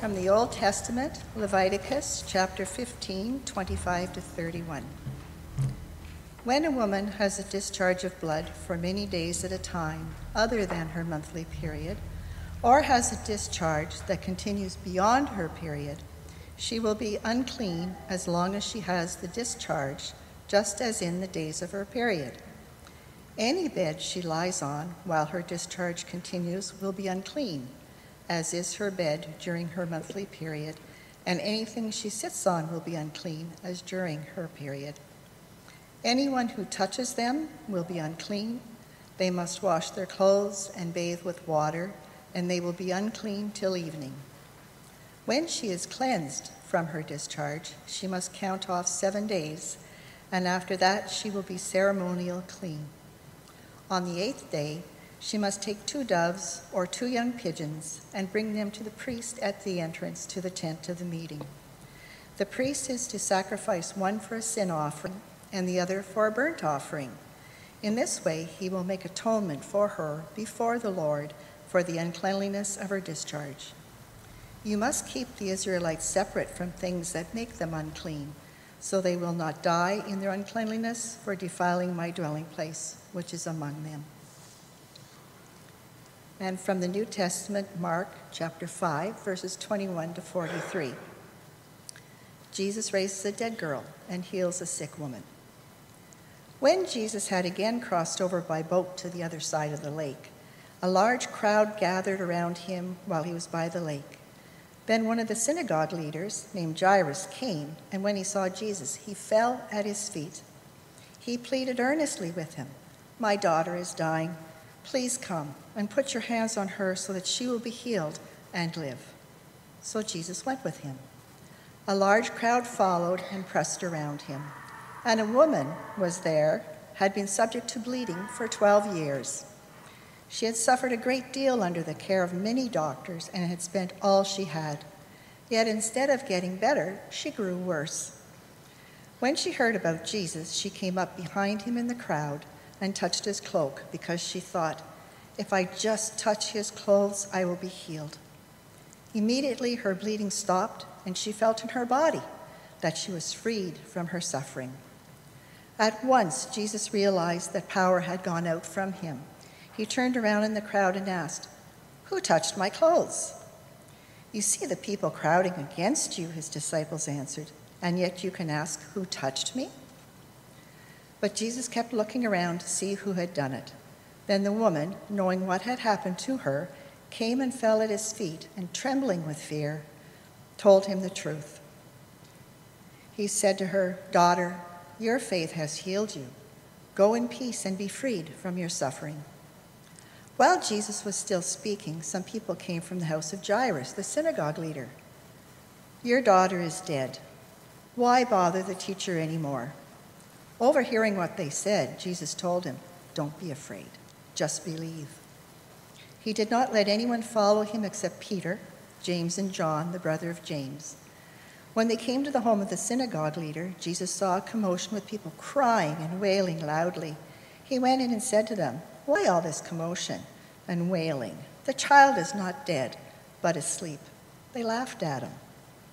From the Old Testament, Leviticus chapter 15, 25 to 31. When a woman has a discharge of blood for many days at a time, other than her monthly period, or has a discharge that continues beyond her period, she will be unclean as long as she has the discharge, just as in the days of her period. Any bed she lies on while her discharge continues will be unclean, as is her bed during her monthly period, and anything she sits on will be unclean as during her period. Anyone who touches them will be unclean. They must wash their clothes and bathe with water, and they will be unclean till evening. When she is cleansed from her discharge, she must count off 7 days, and after that she will be ceremonially clean. On the 8th day, she must take 2 doves or 2 young pigeons and bring them to the priest at the entrance to the tent of the meeting. The priest is to sacrifice one for a sin offering and the other for a burnt offering. In this way, he will make atonement for her before the Lord for the uncleanliness of her discharge. You must keep the Israelites separate from things that make them unclean, so they will not die in their uncleanliness for defiling my dwelling place, which is among them. And from the New Testament, Mark chapter 5, verses 21 to 43. Jesus raises a dead girl and heals a sick woman. When Jesus had again crossed over by boat to the other side of the lake, a large crowd gathered around him while he was by the lake. Then one of the synagogue leaders, named Jairus, came, and when he saw Jesus, he fell at his feet. He pleaded earnestly with him, "My daughter is dying. Please come and put your hands on her so that she will be healed and live." So Jesus went with him. A large crowd followed and pressed around him. And a woman was there, had been subject to bleeding for 12 years. She had suffered a great deal under the care of many doctors and had spent all she had. Yet instead of getting better, she grew worse. When she heard about Jesus, she came up behind him in the crowd and touched his cloak, because she thought, "If I just touch his clothes, I will be healed." Immediately her bleeding stopped, and she felt in her body that she was freed from her suffering. At once, Jesus realized that power had gone out from him. He turned around in the crowd and asked, "Who touched my clothes?" "You see the people crowding against you," his disciples answered, "and yet you can ask, 'Who touched me?'" But Jesus kept looking around to see who had done it. Then the woman, knowing what had happened to her, came and fell at his feet, and trembling with fear, told him the truth. He said to her, "Daughter, your faith has healed you. Go in peace and be freed from your suffering." While Jesus was still speaking, some people came from the house of Jairus, the synagogue leader. "Your daughter is dead. Why bother the teacher anymore?" Overhearing what they said, Jesus told him, "Don't be afraid, just believe." He did not let anyone follow him except Peter, James, and John, the brother of James. When they came to the home of the synagogue leader, Jesus saw a commotion with people crying and wailing loudly. He went in and said to them, "Why all this commotion and wailing? The child is not dead, but asleep." They laughed at him.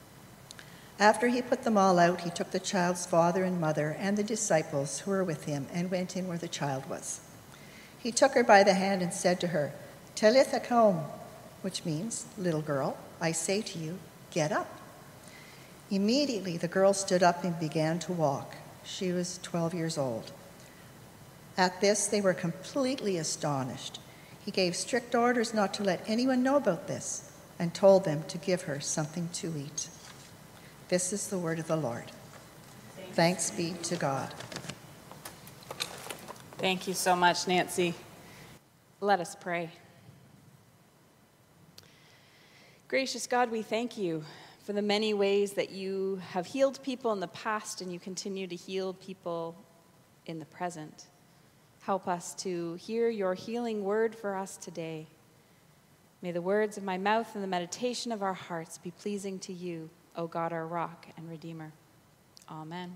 After he put them all out, he took the child's father and mother and the disciples who were with him and went in where the child was. He took her by the hand and said to her, "Talitha koum," which means, "Little girl, I say to you, get up." Immediately the girl stood up and began to walk. She was 12 years old. At this, they were completely astonished. He gave strict orders not to let anyone know about this and told them to give her something to eat. This is the word of the Lord. Thanks be to God. Thank you so much, Nancy. Let us pray. Gracious God, we thank you for the many ways that you have healed people in the past and you continue to heal people in the present. Help us to hear your healing word for us today. May the words of my mouth and the meditation of our hearts be pleasing to you, O God, our rock and redeemer. Amen.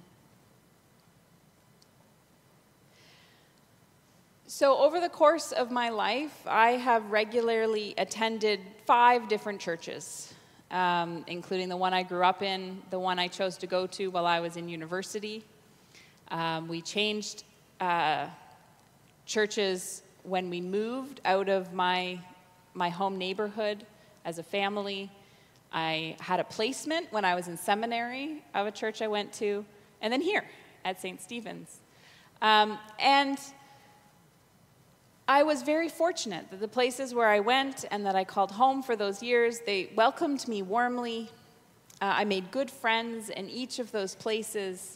So over the course of my life, I have regularly attended 5 different churches. including the one I grew up in, the one I chose to go to while I was in university. We changed churches when we moved out of my home neighborhood as a family. I had a placement when I was in seminary of a church I went to, and then here at St. Stephen's. And I was very fortunate that the places where I went and that I called home for those years, they welcomed me warmly. I made good friends in each of those places.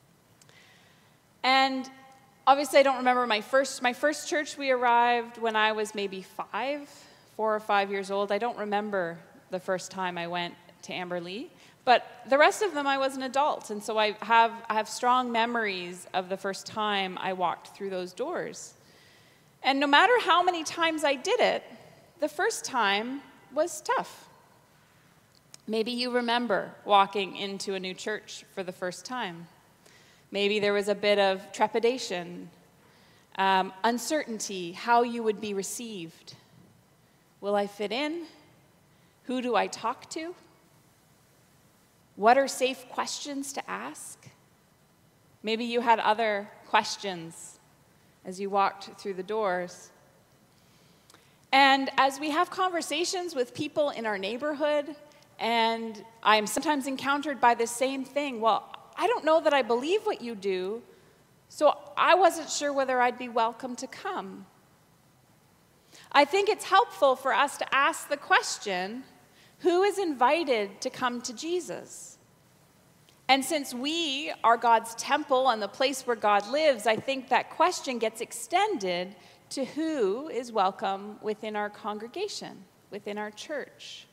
And obviously I don't remember my first church. We arrived when I was maybe 4 or 5 years old. I don't remember the first time I went to Amberley, but the rest of them I was an adult, and so I have strong memories of the first time I walked through those doors. And no matter how many times I did it, the first time was tough. Maybe you remember walking into a new church for the first time. Maybe there was a bit of trepidation, uncertainty, how you would be received. Will I fit in? Who do I talk to? What are safe questions to ask? Maybe you had other questions as you walked through the doors. And as we have conversations with people in our neighborhood, and I am sometimes encountered by the same thing, well, I don't know that I believe what you do, so I wasn't sure whether I'd be welcome to come. I think it's helpful for us to ask the question, who is invited to come to Jesus? And since we are God's temple and the place where God lives, I think that question gets extended to who is welcome within our congregation, within our church.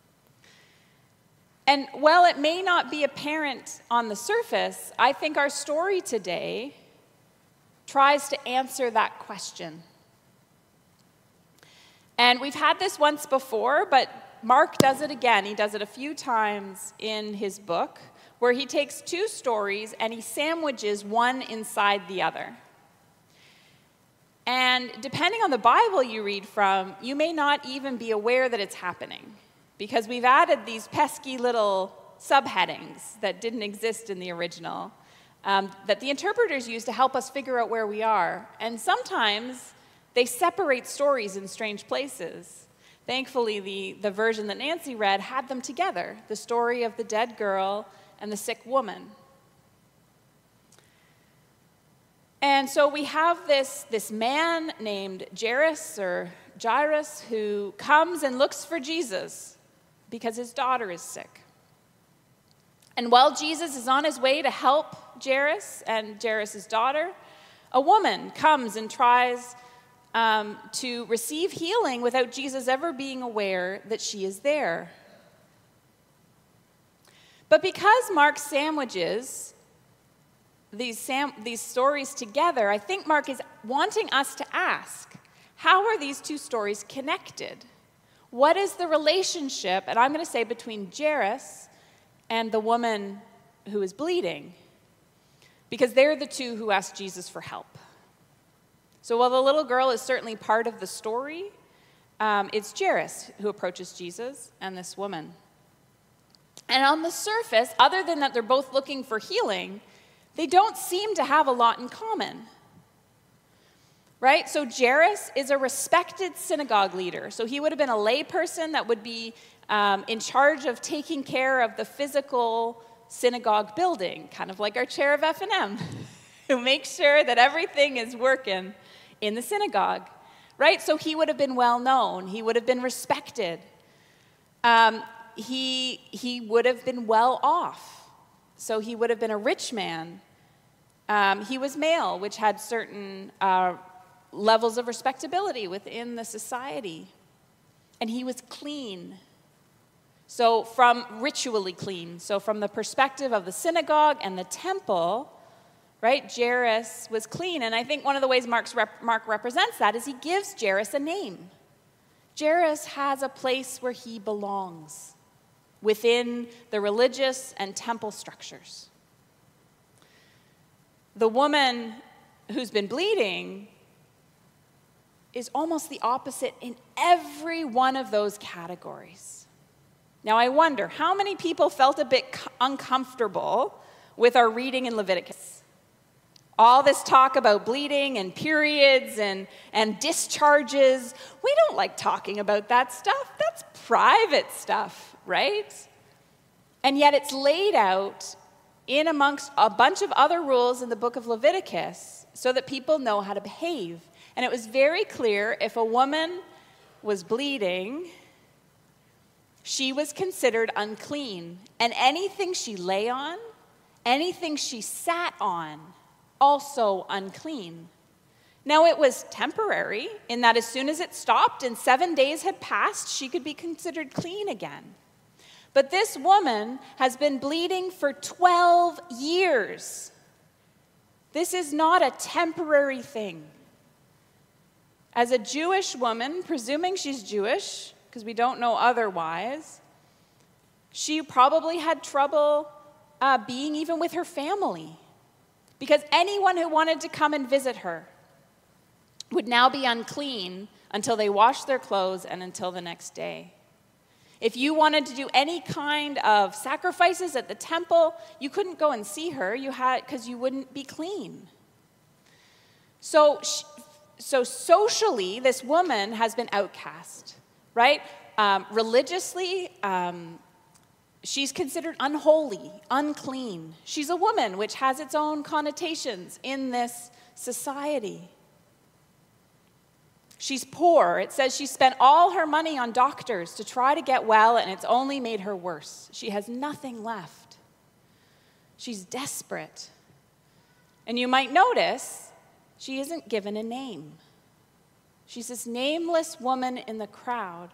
And while it may not be apparent on the surface, I think our story today tries to answer that question. And we've had this once before, but Mark does it again. He does it a few times in his book, where he takes two stories and he sandwiches one inside the other. And depending on the Bible you read from, you may not even be aware that it's happening, because we've added these pesky little subheadings that didn't exist in the original, that the interpreters use to help us figure out where we are. And sometimes they separate stories in strange places. Thankfully, the version that Nancy read had them together, the story of the dead girl and the sick woman. And so we have this man named Jairus who comes and looks for Jesus because his daughter is sick. And while Jesus is on his way to help Jairus and Jairus' daughter, a woman comes and tries to receive healing without Jesus ever being aware that she is there. But because Mark sandwiches these stories together, I think Mark is wanting us to ask, how are these two stories connected? What is the relationship, and I'm going to say between Jairus and the woman who is bleeding? Because they're the two who asked Jesus for help. So while the little girl is certainly part of the story, it's Jairus who approaches Jesus and this woman. And on the surface, other than that they're both looking for healing, they don't seem to have a lot in common. Right? So Jairus is a respected synagogue leader. So he would have been a lay person that would be in charge of taking care of the physical synagogue building, kind of like our chair of F&M, who makes sure that everything is working in the synagogue. Right? So he would have been well known. He would have been respected. He would have been well off. So he would have been a rich man. He was male, which had certain levels of respectability within the society. And he was clean. So ritually clean. So from the perspective of the synagogue and the temple, right, Jairus was clean. And I think one of the ways Mark represents that is he gives Jairus a name. Jairus has a place where he belongs within the religious and temple structures. The woman who's been bleeding is almost the opposite in every one of those categories. Now, I wonder how many people felt a bit uncomfortable with our reading in Leviticus. All this talk about bleeding and periods and discharges. We don't like talking about that stuff. That's private stuff, right? And yet it's laid out in amongst a bunch of other rules in the book of Leviticus so that people know how to behave. And it was very clear if a woman was bleeding, she was considered unclean. And anything she lay on, anything she sat on, also unclean. Now, it was temporary in that as soon as it stopped and 7 days had passed, she could be considered clean again. But this woman has been bleeding for 12 years. This is not a temporary thing. As a Jewish woman, presuming she's Jewish, because we don't know otherwise, she probably had trouble being even with her family. Because anyone who wanted to come and visit her would now be unclean until they washed their clothes and until the next day. If you wanted to do any kind of sacrifices at the temple, you couldn't go and see her because you wouldn't be clean. So socially, this woman has been outcast, right? Religiously, she's considered unholy, unclean. She's a woman, which has its own connotations in this society. She's poor. It says she spent all her money on doctors to try to get well, and it's only made her worse. She has nothing left. She's desperate. And you might notice she isn't given a name. She's this nameless woman in the crowd.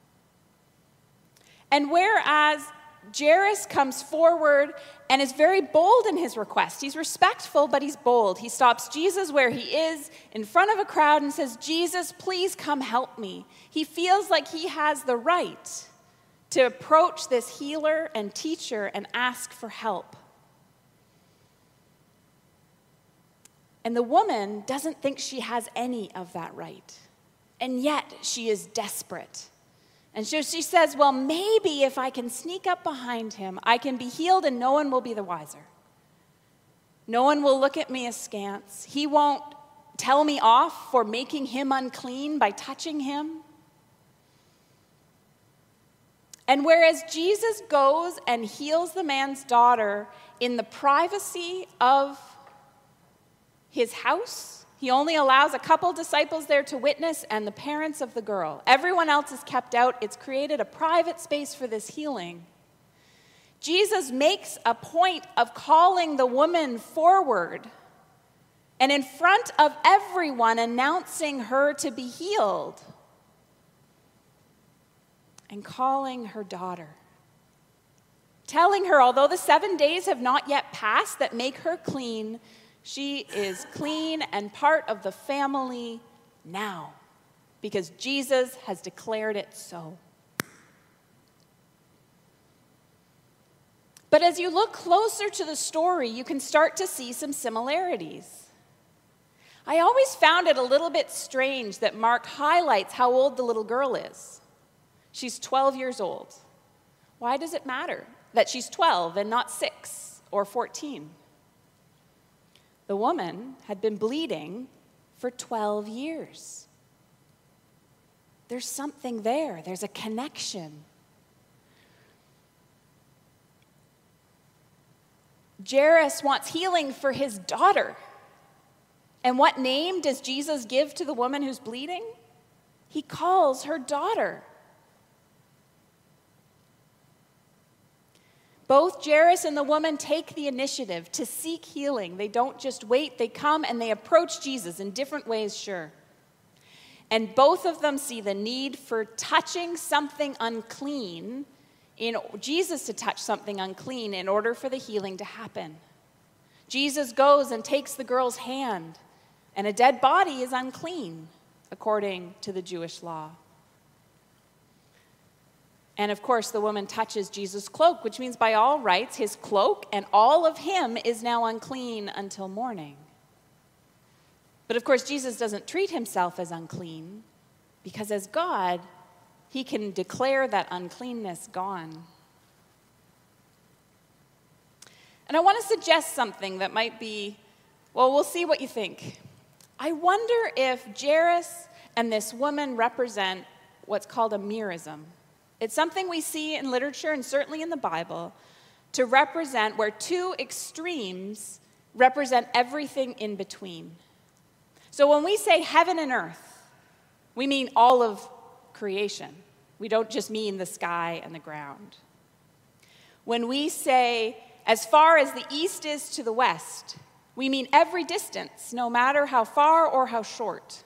And whereas Jairus comes forward and is very bold in his request. He's respectful, but he's bold. He stops Jesus where he is in front of a crowd and says, "Jesus, please come help me." He feels like he has the right to approach this healer and teacher and ask for help. And the woman doesn't think she has any of that right. And yet she is desperate. And so she says, well, maybe if I can sneak up behind him, I can be healed and no one will be the wiser. No one will look at me askance. He won't tell me off for making him unclean by touching him. And whereas Jesus goes and heals the man's daughter in the privacy of his house, he only allows a couple disciples there to witness and the parents of the girl. Everyone else is kept out. It's created a private space for this healing. Jesus makes a point of calling the woman forward and in front of everyone announcing her to be healed and calling her daughter. Telling her, although the 7 days have not yet passed that make her clean, she is clean and part of the family now because Jesus has declared it so. But as you look closer to the story, you can start to see some similarities. I always found it a little bit strange that Mark highlights how old the little girl is. She's 12 years old. Why does it matter that she's 12 and not 6 or 14? The woman had been bleeding for 12 years. There's something there. There's a connection. Jairus wants healing for his daughter. And what name does Jesus give to the woman who's bleeding? He calls her daughter. Both Jairus and the woman take the initiative to seek healing. They don't just wait, they come and they approach Jesus in different ways, sure. And both of them see the need for touching something unclean, Jesus to touch something unclean in order for the healing to happen. Jesus goes and takes the girl's hand, and a dead body is unclean, according to the Jewish law. And of course, the woman touches Jesus' cloak, which means by all rights, his cloak and all of him is now unclean until morning. But of course, Jesus doesn't treat himself as unclean because as God, He can declare that uncleanness gone. And I want to suggest something that might be, well, we'll see what you think. I wonder if Jairus and this woman represent what's called a merism. It's something we see in literature and certainly in the Bible to represent where two extremes represent everything in between. So when we say heaven and earth, we mean all of creation. We don't just mean the sky and the ground. When we say as far as the east is to the west, we mean every distance, no matter how far or how short.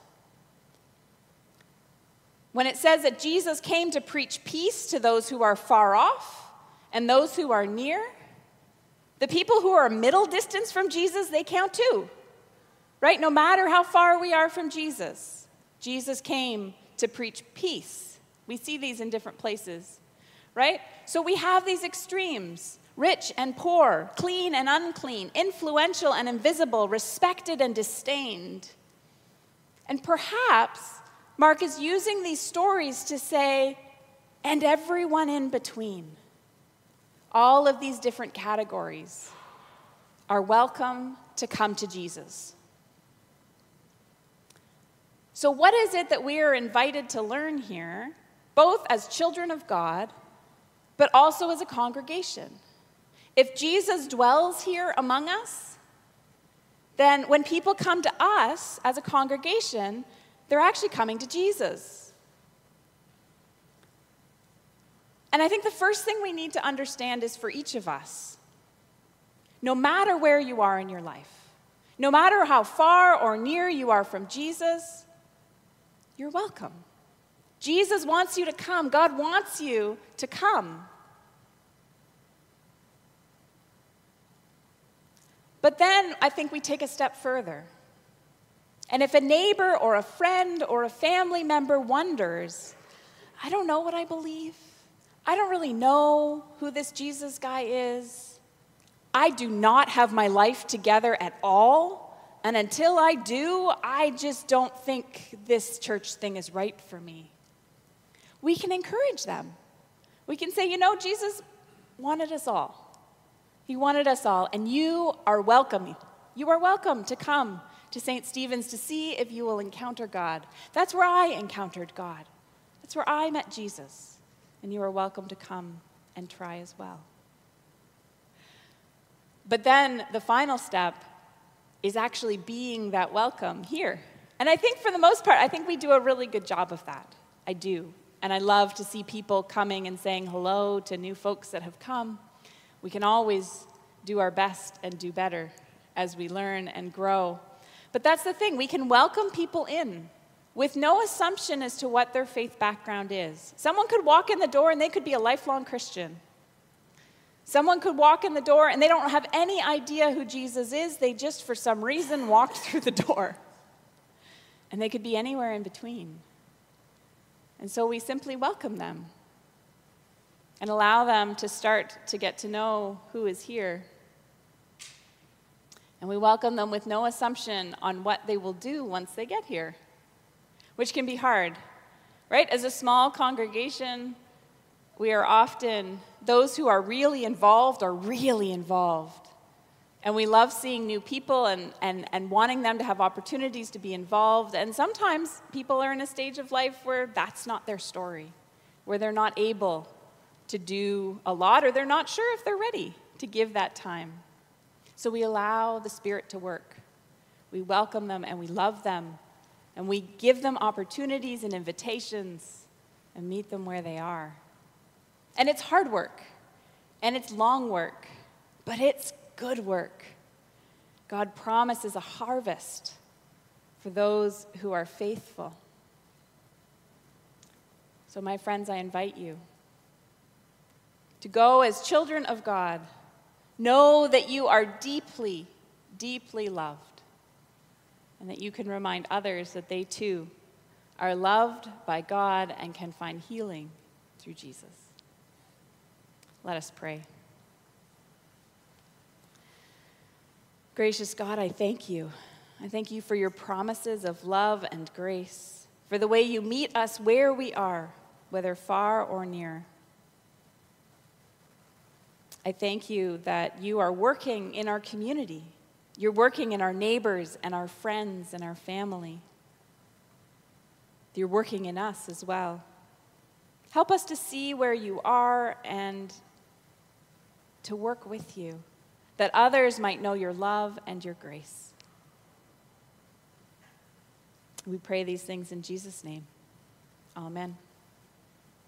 When it says that Jesus came to preach peace to those who are far off and those who are near, the people who are middle distance from Jesus, they count too, right? No matter how far we are from Jesus, Jesus came to preach peace. We see these in different places, right? So we have these extremes, rich and poor, clean and unclean, influential and invisible, respected and disdained. And perhaps Mark is using these stories to say, and everyone in between. All of these different categories are welcome to come to Jesus. So what is it that we are invited to learn here, both as children of God, but also as a congregation? If Jesus dwells here among us, then when people come to us as a congregation, they're actually coming to Jesus. And I think the first thing we need to understand is for each of us, no matter where you are in your life, no matter how far or near you are from Jesus, you're welcome. Jesus wants you to come. God wants you to come. But then I think we take a step further. And if a neighbor or a friend or a family member wonders, I don't know what I believe. I don't really know who this Jesus guy is. I do not have my life together at all. And until I do, I just don't think this church thing is right for me. We can encourage them. We can say, Jesus wanted us all. He wanted us all, and you are welcome. You are welcome to come to St. Stephen's to see if you will encounter God. That's where I encountered God. That's where I met Jesus, and you are welcome to come and try as well. But then the final step is actually being that welcome here. And I think for the most part, I think we do a really good job of that. I do. And I love to see people coming and saying hello to new folks that have come. We can always do our best and do better as we learn and grow. But that's the thing. We can welcome people in with no assumption as to what their faith background is. Someone could walk in the door and they could be a lifelong Christian. Someone could walk in the door and they don't have any idea who Jesus is. They just, for some reason, walked through the door. And they could be anywhere in between. And so we simply welcome them and allow them to start to get to know who is here. And we welcome them with no assumption on what they will do once they get here, which can be hard, right? As a small congregation, we are often, those who are really involved are really involved. And we love seeing new people and wanting them to have opportunities to be involved. And sometimes people are in a stage of life where that's not their story, where they're not able to do a lot, or they're not sure if they're ready to give that time. So we allow the Spirit to work. We welcome them and we love them, and we give them opportunities and invitations and meet them where they are. And it's hard work, and it's long work, but it's good work. God promises a harvest for those who are faithful. So my friends, I invite you to go as children of God. Know that you are deeply, deeply loved, and that you can remind others that they too are loved by God and can find healing through Jesus. Let us pray. Gracious God, I thank you. I thank you for your promises of love and grace, for the way you meet us where we are, whether far or near. I thank you that you are working in our community. You're working in our neighbors and our friends and our family. You're working in us as well. Help us to see where you are and to work with you, that others might know your love and your grace. We pray these things in Jesus' name. Amen.